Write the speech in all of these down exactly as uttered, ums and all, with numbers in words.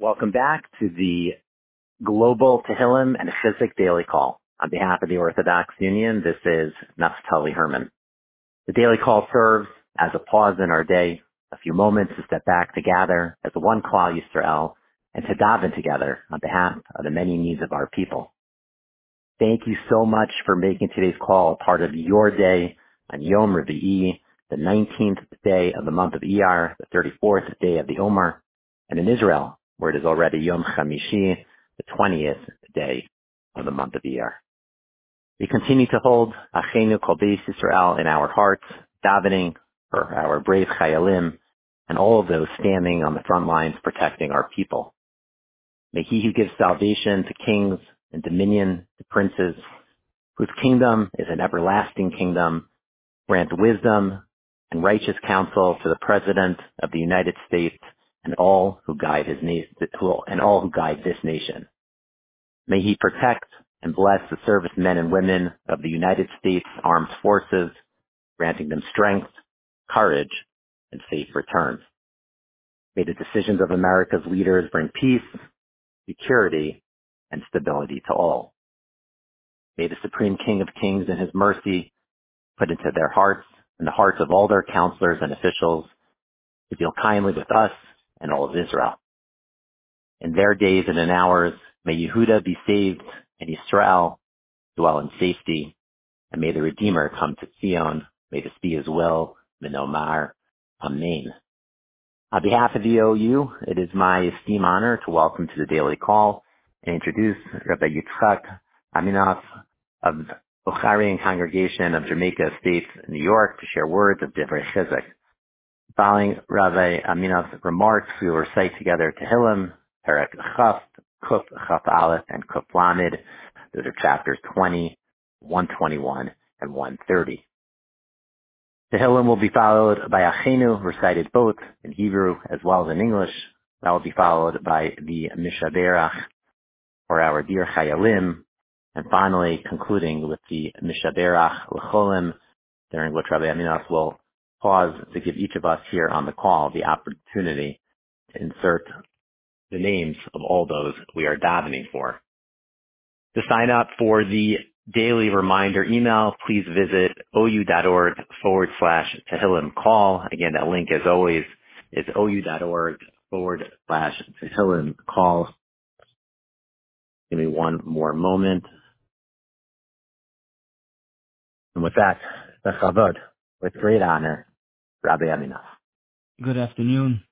Welcome back to the Global Tehillim and Chizuk Daily Call. On behalf of the Orthodox Union, this is Naftali Herman. The Daily Call serves as a pause in our day, a few moments to step back to gather as one Klal Yisrael and to daven together on behalf of the many needs of our people. Thank you so much for making today's call a part of your day on Yom Revi'i, the nineteenth day of the month of Iyar, the thirty-fourth day of the Omer, and in Israel, where it is already Yom Chamishi, the twentieth day of the month of Iyar. We continue to hold Achenu Kol Beis Yisrael in our hearts, davening for our brave Chayalim and all of those standing on the front lines protecting our people. May he who gives salvation to kings and dominion to princes, whose kingdom is an everlasting kingdom, grant wisdom and righteous counsel to the President of the United States and all who guide his na- and all who guide this nation. May he protect and bless the servicemen and women of the United States Armed Forces, granting them strength, courage, and safe returns. May the decisions of America's leaders bring peace, security, and stability to all. May the Supreme King of Kings in his mercy put into their hearts and the hearts of all their counselors and officials to deal kindly with us and all of Israel. In their days and in ours, may Yehuda be saved and Yisrael dwell in safety, and may the Redeemer come to Zion. May this be his will. Minomar. Amen. On behalf of the O U, it is my esteemed honor to welcome to the Daily Call and introduce Rabbi Yitzchak Aminoff of Bukharian Congregation of Jamaica Estates, New York, to share words of Divrei Chizuk. Following Rabbi Aminoff's remarks, we will recite together Tehillim, Perek Chaf, Kuf Chaf Aleph, and Kuf Lamed. Those are chapters twenty, one twenty-one, and one thirty. Tehillim will be followed by Achenu, recited both in Hebrew as well as in English. That will be followed by the Mishaberach, for our dear Chayalim, and finally concluding with the Mishaberach L'cholim, during which Rabbi Aminoff will pause to give each of us here on the call the opportunity to insert the names of all those we are davening for. To sign up for the daily reminder email, please visit ou.org forward slash Tehillim call. Again, that link, as always, is ou.org forward slash Tehillim call. Give me one more moment. And with that, Bechavod, with great honor, Rabbi Aminoff. Good afternoon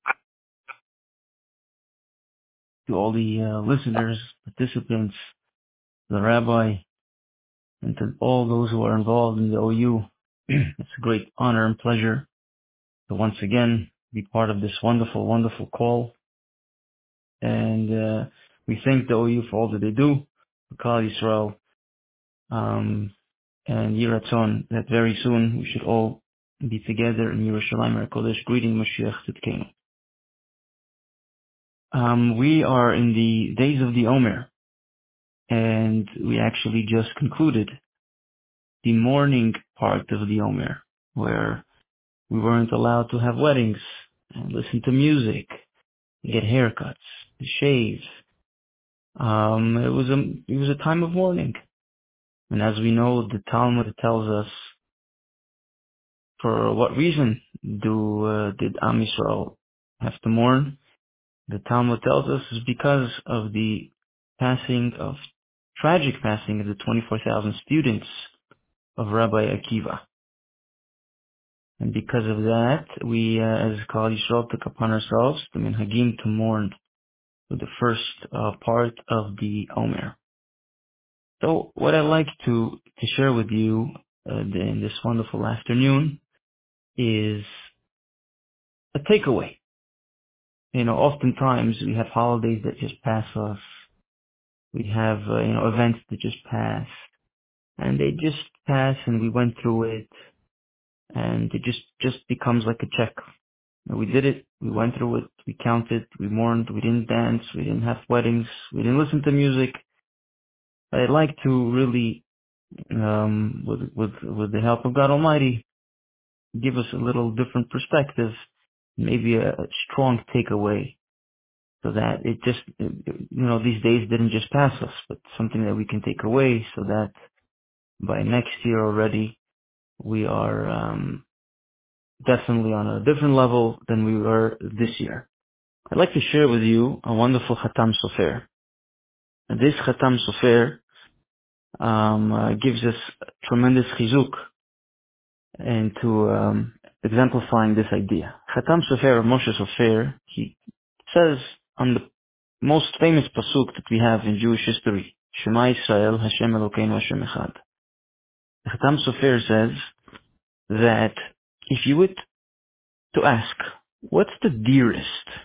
to all the uh, listeners, participants, the rabbi, and to all those who are involved in the O U. It's a great honor and pleasure to once again be part of this wonderful, wonderful call. And uh, we thank the O U for all that they do, for Klal Yisrael, um, and Yiratzon, that very soon we should all be together in Yerushalayim HaKodesh, greeting Mashiach Tzidkenu. Um, we are in the days of the Omer, and we actually just concluded the morning part of the Omer, where we weren't allowed to have weddings and listen to music, get haircuts, shave. Um, it was a it was a time of mourning, and as we know, the Talmud tells us for what reason do uh, did Am Yisrael have to mourn. The Talmud tells us is because of the passing of, tragic passing of the twenty-four thousand students of Rabbi Akiva. And because of that, we, uh, as Klal Yisrael, took upon ourselves the minhagim to mourn for the first uh, part of the Omer. So what I'd like to, to share with you uh, in this wonderful afternoon is a takeaway. You know, oftentimes we have holidays that just pass us. We have, uh, you know, events that just pass. And they just pass and we went through it. And it just, just becomes like a check. You know, we did it. We went through it. We counted. We mourned. We didn't dance. We didn't have weddings. We didn't listen to music. But I'd like to really, um, with, with, with the help of God Almighty, give us a little different perspective, maybe a, a strong takeaway so that it just, you know, these days didn't just pass us, but something that we can take away so that by next year already, we are um, definitely on a different level than we were this year. I'd like to share with you a wonderful Khatam Sofer. And this Khatam Sofer um, uh, gives us tremendous chizuk into um, exemplifying this idea. Khatam Sofer, Moshe Sofer, he says on the most famous pasuk that we have in Jewish history, Shema Yisrael, Hashem Elokeinu Hashem Echad. The Khatam Sofer says that if you would to ask, what's the dearest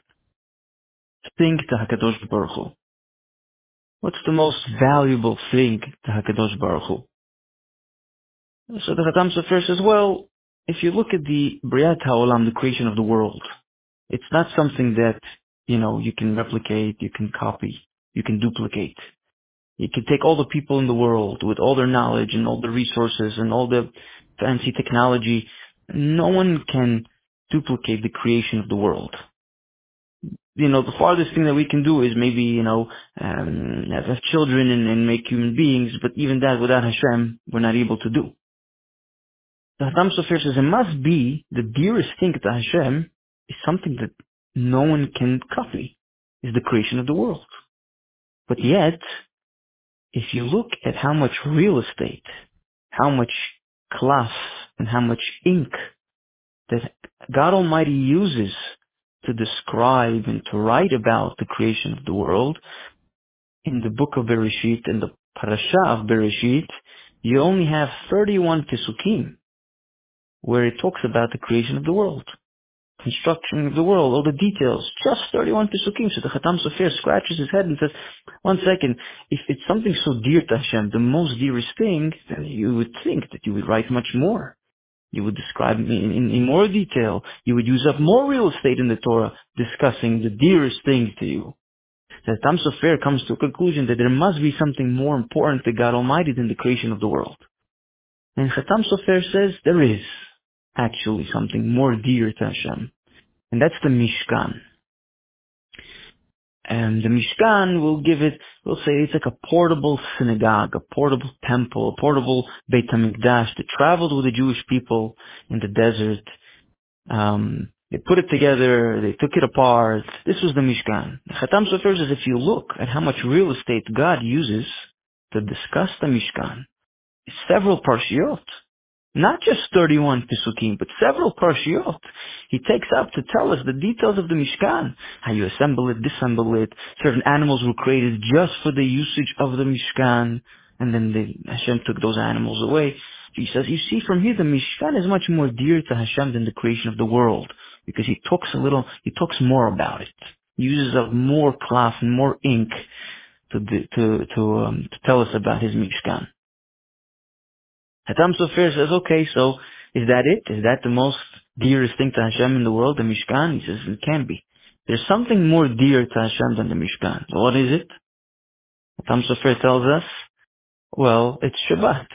thing to HaKadosh Baruch Hu? What's the most valuable thing to HaKadosh Baruch Hu? So the Khatam Sofer says, well, if you look at the Briat HaOlam, the creation of the world, it's not something that, you know, you can replicate, you can copy, you can duplicate. You can take all the people in the world with all their knowledge and all the resources and all the fancy technology. No one can duplicate the creation of the world. You know, the farthest thing that we can do is maybe, you know, um, have, have children and, and make human beings, but even that without Hashem, we're not able to do. The Khatam Sofer says it must be the dearest thing to Hashem is something that no one can copy, is the creation of the world. But yet, if you look at how much real estate, how much class, and how much ink that God Almighty uses to describe and to write about the creation of the world, in the book of Bereshit, in the parasha of Bereshit, you only have thirty-one Pesukim where it talks about the creation of the world, construction of the world, all the details, just thirty-one Pesukim. So the Khatam Sofer scratches his head and says, one second, if it's something so dear to Hashem, the most dearest thing, then you would think that you would write much more. You would describe in, in, in more detail. You would use up more real estate in the Torah discussing the dearest things to you. The Khatam Sofer comes to a conclusion that there must be something more important to God Almighty than the creation of the world. And Khatam Sofer says there is actually something more dear to Hashem. And that's the Mishkan. And the Mishkan, will give it, we'll say it's like a portable synagogue, a portable temple, a portable Beit HaMikdash that traveled with the Jewish people in the desert. Um, they put it together, they took it apart. This was the Mishkan. The Khatam Sofer says if you look at how much real estate God uses to discuss the Mishkan, it's several parshiot. Not just thirty-one Pesukim, but several parshiot. He takes up to tell us the details of the Mishkan. How you assemble it, disassemble it. Certain animals were created just for the usage of the Mishkan. And then the, Hashem took those animals away. He says, you see from here, the Mishkan is much more dear to Hashem than the creation of the world. Because he talks a little, he talks more about it. He uses up more cloth and more ink to, to, to, um, to tell us about his Mishkan. Khatam Sofer says, okay, so is that it? Is that the most dearest thing to Hashem in the world, the Mishkan? He says, it can be. There's something more dear to Hashem than the Mishkan. So what is it? Khatam Sofer tells us, well, it's Shabbat.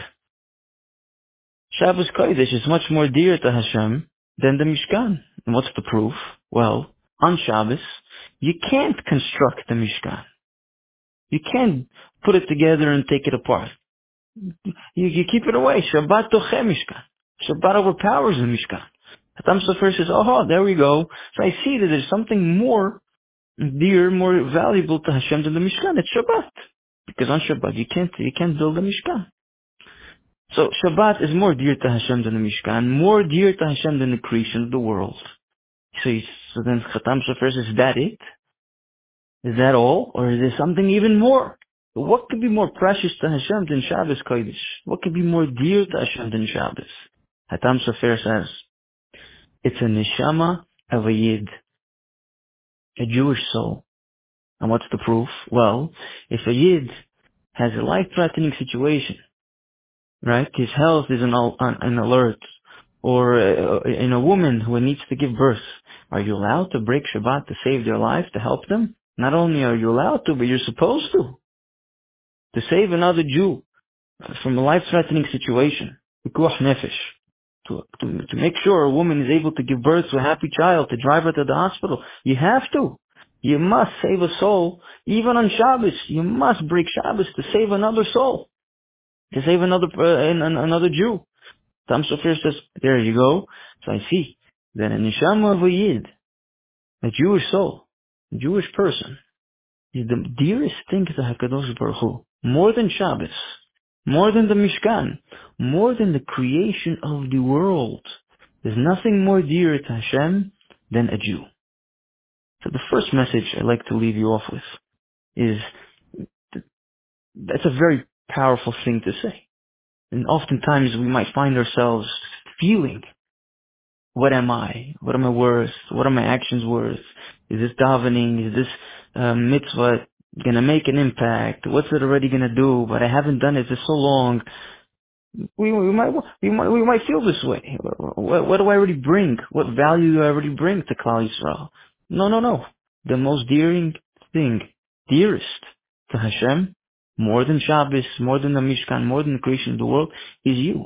Shabbos Kodesh is much more dear to Hashem than the Mishkan. And what's the proof? Well, on Shabbos, you can't construct the Mishkan. You can't put it together and take it apart. You, you keep it away. Shabbat toche Mishkan. Shabbat overpowers the Mishkan. Khatam Sofer says, oh, there we go. So I see that there's something more dear, more valuable to Hashem than the Mishkan. It's Shabbat. Because on Shabbat you can't, you can't build a Mishkan. So Shabbat is more dear to Hashem than the Mishkan, more dear to Hashem than the creation of the world. So, he, so then Khatam Sofer says, is that it? Is that all? Or is there something even more? What could be more precious to Hashem than Shabbos Kodesh? What could be more dear to Hashem than Shabbos? Khatam Sofer says, it's a neshama of a yid, a Jewish soul. And what's the proof? Well, if a yid has a life-threatening situation, right? His health is an, an alert, or uh, in a woman who needs to give birth, are you allowed to break Shabbat to save their life, to help them? Not only are you allowed to, but you're supposed to. To save another Jew from a life-threatening situation, pikuach nefesh, to, to, to make sure a woman is able to give birth to a happy child, to drive her to the hospital, you have to. You must save a soul. Even on Shabbos, you must break Shabbos to save another soul, to save another uh, another Jew. Tam Sofer says, there you go. So I see that a neshama of a Yid, a Jewish soul, a Jewish person, is the dearest thing to HaKadosh Baruch Hu. More than Shabbos, more than the Mishkan, more than the creation of the world. There's nothing more dear to Hashem than a Jew. So the first message I'd like to leave you off with is, that's a very powerful thing to say. And oftentimes we might find ourselves feeling, what am I? What am I worth? What are my actions worth? Is this davening? Is this uh, mitzvah going to make an impact? What's it already going to do? But I haven't done it for so long. We, we might we might we might feel this way. What, what do I already bring? What value do I already bring to Klal Yisrael? No, no, no. The most dearing thing, dearest to Hashem, more than Shabbos, more than the Mishkan, more than the creation of the world, is you.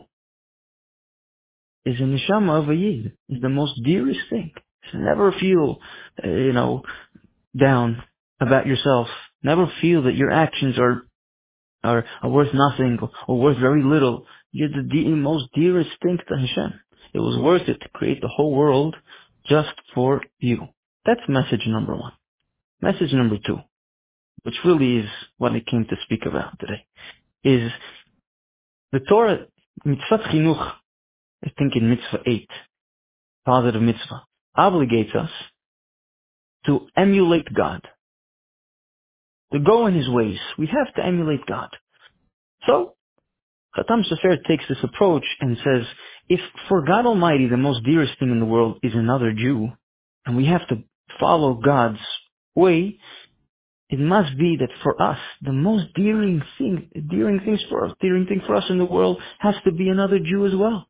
Is a neshama of a Yid. Is the most dearest thing. So never feel, uh, you know, down about yourself. Never feel that your actions are are, are worth nothing or, or worth very little. You're the de- most dearest thing to Hashem. It was worth it to create the whole world just for you. That's message number one. Message number two, which really is what I came to speak about today, is the Torah, mitzvah chinuch, I think in mitzvah eight, positive mitzvah, obligates us to emulate God, to go in His ways. We have to emulate God. So, Khatam Sofer takes this approach and says, if for God Almighty the most dearest thing in the world is another Jew, and we have to follow God's way, it must be that for us, the most dearing thing, dearing things for us, dearing thing for us in the world has to be another Jew as well.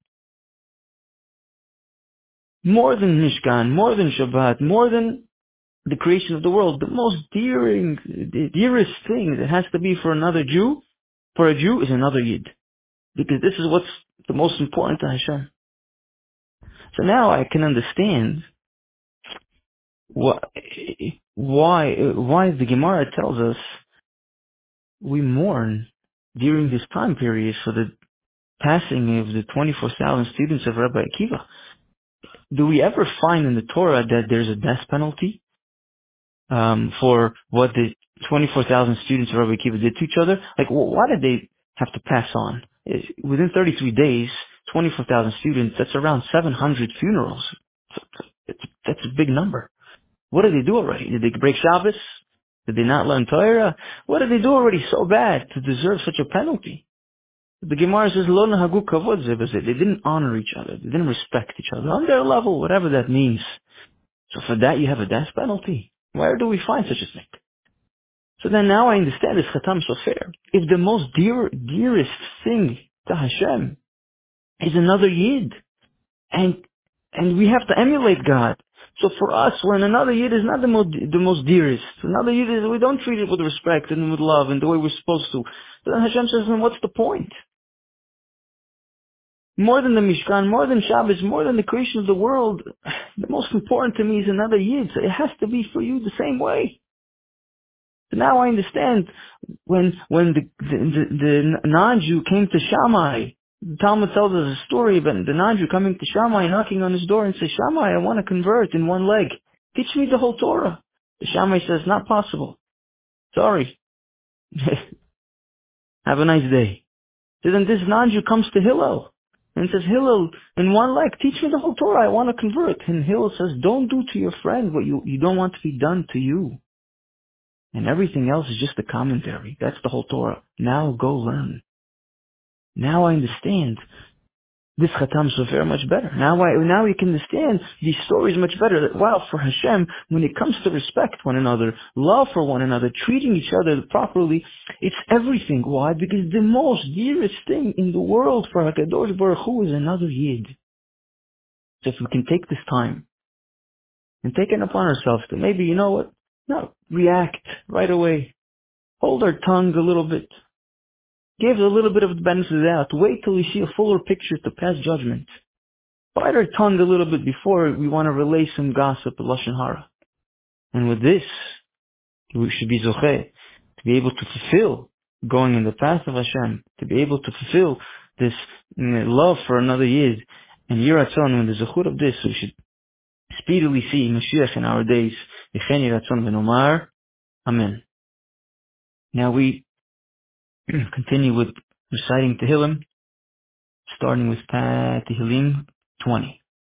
More than Mishkan, more than Shabbat, more than the creation of the world, the most dearing, the dearest thing that has to be for another Jew, for a Jew, is another Yid. Because this is what's the most important to Hashem. So now I can understand why, why, why the Gemara tells us we mourn during this time period for the passing of the twenty-four thousand students of Rabbi Akiva. Do we ever find in the Torah that there's a death penalty um, for what the twenty-four thousand students of Rabbi Akiva did to each other? Like, why did they have to pass on? Within thirty-three days, twenty-four thousand students, that's around seven hundred funerals. That's a big number. What did they do already? Did they break Shabbos? Did they not learn Torah? What did they do already so bad to deserve such a penalty? The Gemara says, Lo nahagu kavod ze b'ze. They didn't honor each other. They didn't respect each other on their level, whatever that means. So for that you have a death penalty. Where do we find such a thing? So then now I understand this Khatam Sofer. If the most dear, dearest thing to Hashem is another Yid, and and we have to emulate God. So for us, when another Yid is not the most, the most dearest, another Yid is, we don't treat it with respect and with love and the way we're supposed to. So then Hashem says, then what's the point? More than the Mishkan, more than Shabbos, more than the creation of the world, the most important to me is another Yid. So it has to be for you the same way. So now I understand when when the the, the, the non-Jew came to Shammai, the Talmud tells us a story about the non-Jew coming to Shammai, knocking on his door and says, Shammai, I want to convert in one leg. Teach me the whole Torah. The Shammai says, not possible. Sorry. Have a nice day. So then this non-Jew comes to Hillel and says, Hillel, in one leg, teach me the whole Torah. I want to convert. And Hillel says, don't do to your friend what you, you don't want to be done to you. And everything else is just a commentary. That's the whole Torah. Now go learn. Now I understand this Khatam Sofer much better. Now I, now we can understand these stories much better. That, wow, for Hashem, when it comes to respect one another, love for one another, treating each other properly, it's everything. Why? Because the most dearest thing in the world for HaKadosh Baruch Hu is another Yid. So if we can take this time and take it upon ourselves to maybe, you know what, no, react right away. Hold our tongue a little bit. Give a little bit of the benefit of the doubt. Wait till we see a fuller picture to pass judgment. Bite our tongue a little bit before we want to relay some gossip, Lashon Hara. And with this, we should be zocheh, to be able to fulfill going in the path of Hashem, to be able to fulfill this mm, love for another Yid. And Yiratzon, when the zechut of this, we should speedily see Mashiach in our days. Yechen Yiratzon v'nomar, Amen. Now we continue with reciting Tehillim, starting with Tehillim twenty.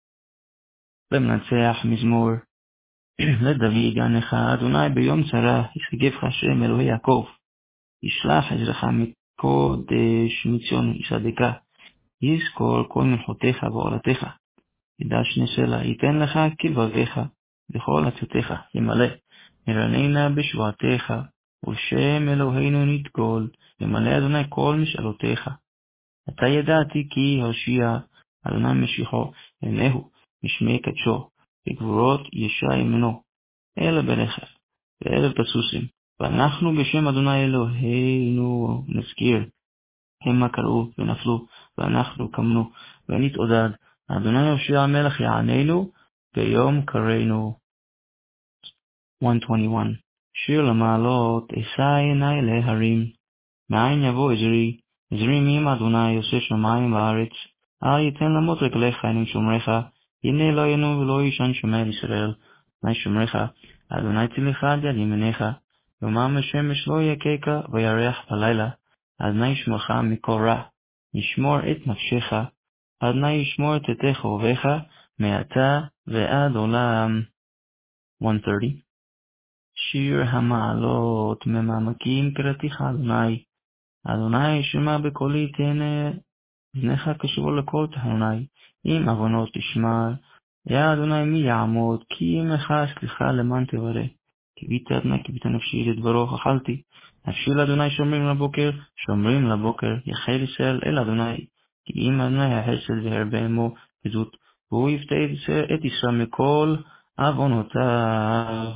למנצח מזמור לדוד ענך אדוני ביום צרה ישגבך השם אלוהי יעקב ישלח עזרך מקודש מציון יסעדך יזכור כל מלכותיך ועולתך ידש נסלה ייתן לך כלבביך וכל עצותיך ימלא ירננה בשבועתך ושם אלוהינו נתגול ימלא אדוני כל משאלותיך אתה ידעתי כי הושיע אדוני משיחו עיניהו משמי קדשו בגבורות ישע ימנו אלה ברכב ואלה בסוסים ואנחנו בשם אדוני אלוהינו נזכיר המה קראו ונפלו ואנחנו קמנו ונתעודד אדוני יושיע המלך יעננו ביום קראנו. one twenty-one שיר למעלות אשא עיני להרים מאין יבוא עזרי עזרי מעם אדוני עושה שמיים וארץ אל ייתן למות רגליך הנה שומריך הנה לא ינום ולא ישן שומר ישראל אדוני שומריך אדוני צילך עד יד ימיניך יומם השמש לא יככה וירח בלילה אדוני ישמרך מכל רע ישמור את נפשך אדוני ישמור את תתך אוהביך מעתה ועד עולם. one thirty שיר המעלות ממעמקים קראתיך אדוני אדוני שמע בקולי תהנה אוזניך קשוב לכל תחנוני אם עוונות תשמר יא אדוני מי יעמוד כי עמך סליחה למען תברא קיווית אדוני קיווית נפשי לדברו אכלתי נפשי לאדוני שומרים לבוקר שומרים לבוקר יחל ישראל אל אדוני כי אם אדוני החסד והרבה עמו גדות והוא יפתה את ישראל מכל עוונותיו.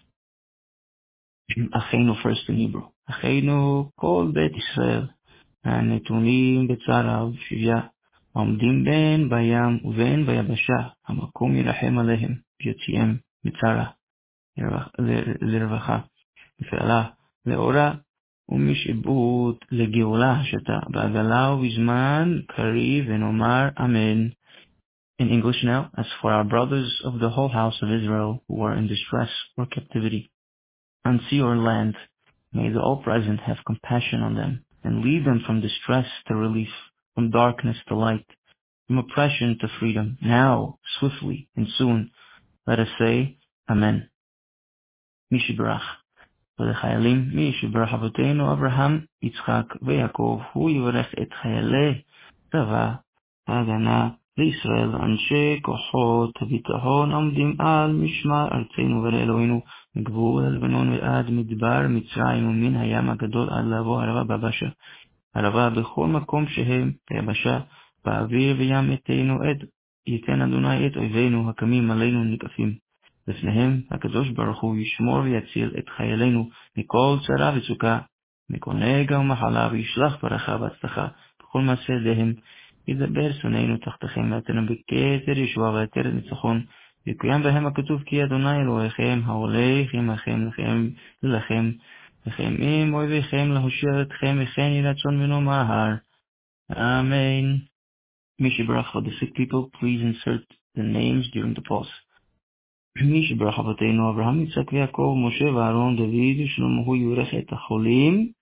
אחינו first in Hebrew אחינו כל בית ישראל הנתונים בצרה ובשביה עומדים בין בים ובין ביבשה המקום ירחם עליהם ויוציאם מצרה לרווחה לפעלה לאורה ומשעבוד לגאולה השתה בעגלה ובזמן קריב ונאמר אמן. In English now, as for our brothers of the whole house of Israel who are in distress or captivity on sea or land, may the All-Present have compassion on them and lead them from distress to relief, from darkness to light, from oppression to freedom, now, swiftly, and soon. Let us say, Amen. Mishibrach. ולחיילים, מי שברך אבותינו אברהם, יצחק ויעקב, הוא יברך את חיילי צבא ההגנה לישראל, אנשי כוחות הביטחון עומדים על משמר ארצנו ולאלוהינו, מגבול הלבנון ועד מדבר מצרים ומן הים הגדול עד לבוא ערבה ביבשה. ערבה בכל מקום שהם ביבשה, באוויר וים יתנו עד, ייתן אדוני את אויבינו הקמים עלינו נקפים. לפניהם הקדוש ברוך הוא ישמור ויציל את חיילינו מכל צרה וצוקה, מכל נגע ומחלה, וישלח ברכה והצלחה בכל מעשה ידיהם. ידבר שונאינו תחתיכם ואתנו בכתר ישועה ועטרת ניצחון, ויקוים בהם הכתוב כי אדוני אלוהיכם ההולך עמכם לכם ללחם לכם עם אויביכם להושיע אתכם וכן יהי רצון ונאמר Amen. Mishibrach. For the sick people, please insert the names during the pause. מי שברך אבותינו אברהם יצחק ויעקב משה ואהרון דוד ושלמה הוא יברך את החולים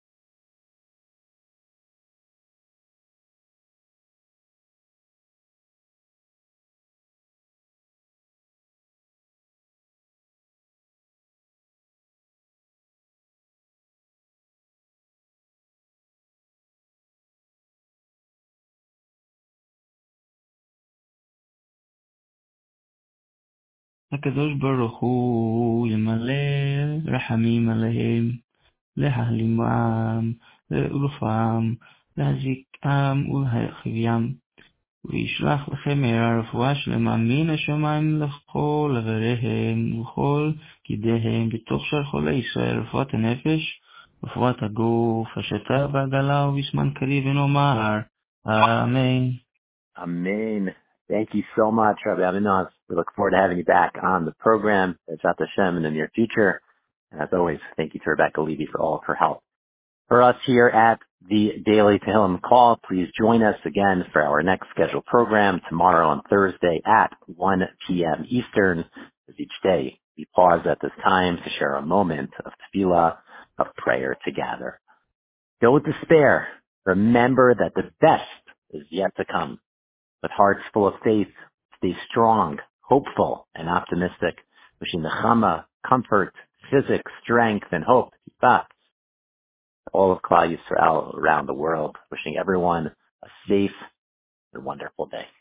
הקדוש ברוך הוא ימלא רחמים עליהם להחלימם לרפואם להזיקם ולהרחיבם וישלח לכם מהרה רפואה שלמה מן השמיים לכל עבריהם ולכל גידיהם בתוך שאר חולי ישראל, רפואת הנפש רפואת הגוף השתה בעגלה ובזמן קריב ונאמר אמן. Amen. Thank you so much, Rabbi Avinov. We look forward to having you back on the program, Bezrat Hashem, in the near future. And as always, thank you to Rebecca Levy for all of her help. For us here at the Daily Tehillim Call, please join us again for our next scheduled program tomorrow on Thursday at one p.m. Eastern. As each day, we pause at this time to share a moment of tefillah, of prayer together. Don't despair. Remember that the best is yet to come. With hearts full of faith, stay strong, hopeful, and optimistic. Wishing the Chama, comfort, physics, strength, and hope. Back. All of Klal Yisrael around the world. Wishing everyone a safe and wonderful day.